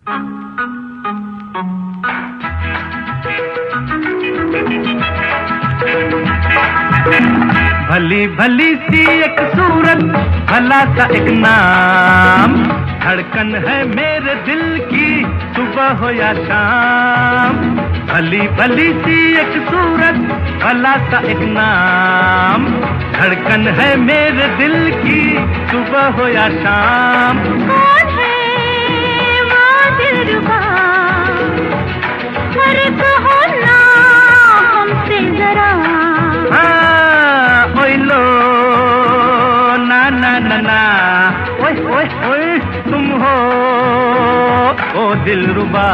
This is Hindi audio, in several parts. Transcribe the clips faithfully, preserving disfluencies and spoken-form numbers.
भली भली सी एक सूरत, भला सा एक नाम, धड़कन है मेरे दिल की सुबह हो या शाम। भली भली सी एक सूरत, भला सा एक नाम, धड़कन है मेरे दिल की सुबह हो या शाम। कौन है वो दिलरुबा, अरे कहो ना हमसे जरा। हाँ, ओए लो ना ना ना ना, ओए ओए ओए तुम हो ओ दिलरुबा।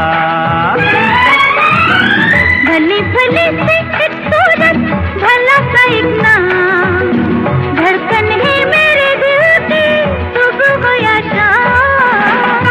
भली भली सी एक सूरत, भला सा एक नाम, धड़कन है मेरे दिल की सुबह हो या शाम।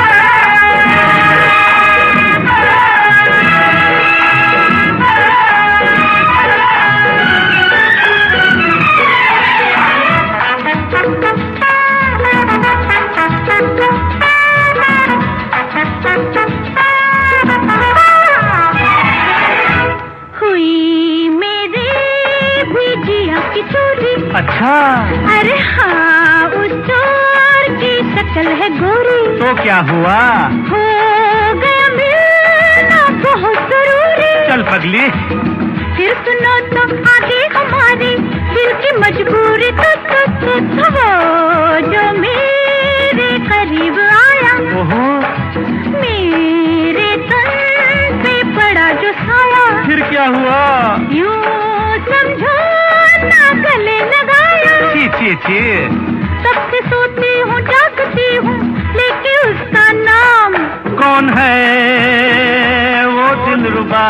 हुई मेरी भी जिया की चोरी। अच्छा, अरे हाँ, उस चोर की शक्ल है गोरी। तो क्या हुआ? हो गया मिलना बहुत जरूरी। चल पगली, फिर सुनो तो आगे हमारी दिल की मजबूरी। तो तो तो तो वो जो मेरे करीब आया, ओहो, मेरे तन पे पड़ा जो साया। फिर क्या हुआ? यूं समझो ना गले लगाया। छी छी छी, तब से सोती हूँ जागती हूँ लेके उसका नाम। कौन है वो दिलरुबा,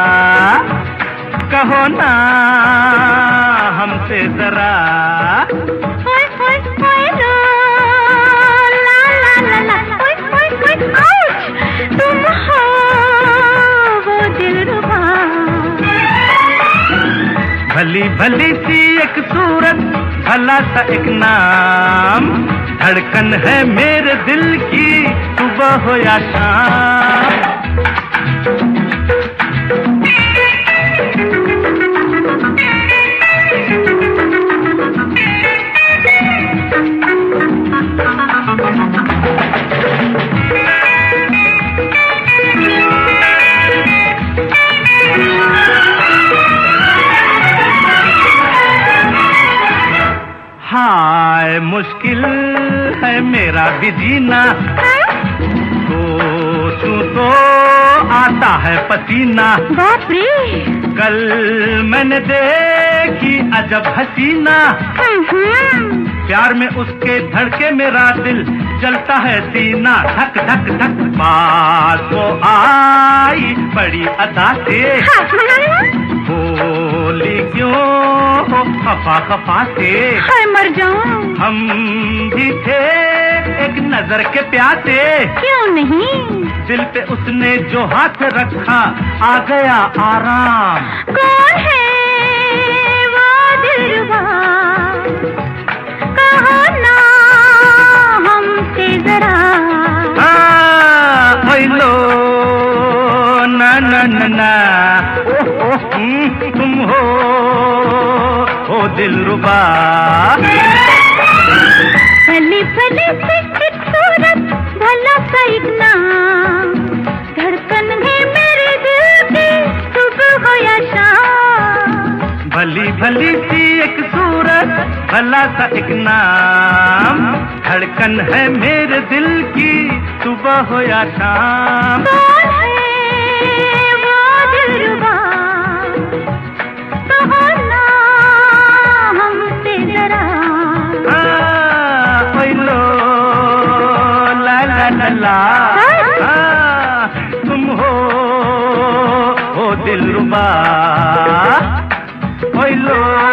कहो ना हमसे जरा। ओए ओए ओए लो, ला ला ला ला, ओए ओए ओए आउच, तुम हो वो दिलरुबा। भली भली सी एक सूरत, भला सा एक नाम, धड़कन है मेरे दिल की सुबह हो या शाम। हाय मुश्किल है मेरा भी जीना, सोचूं तो आता है पसीना। बाप रे, कल मैंने देखी अजब हसीना, प्यार में उसके धड़के मेरा दिल चलता है सीना धक धक धक। पास वो आई बड़ी अदा से, बोली क्यों हो खफा खफा से। हाय मर जाऊं, हम भी थे एक नजर के प्यासे। क्यों नहीं, दिल पे उसने जो हाथ रखा आ गया आराम। कौन है वो दिलरुबा, कहो ना हमसे जरा। हाँ, ओए लो ना ना ना ना, ओह ओह तुम हो ओ दिलरुबा। भली भली सी एक सूरत, भला सा एक नाम, धड़कन है मेरे दिल की सुबह हो या शाम। भली भली सी एक सूरत, भला सा एक नाम, धड़कन है मेरे दिल की सुबह हो या शाम। कौन है वो दिलरुबा, कहो ना हमसे जरा। हाँ, ओए लो ला ला ला ला, हाँ, तुम हो ओ दिलरुबा, ओए लो।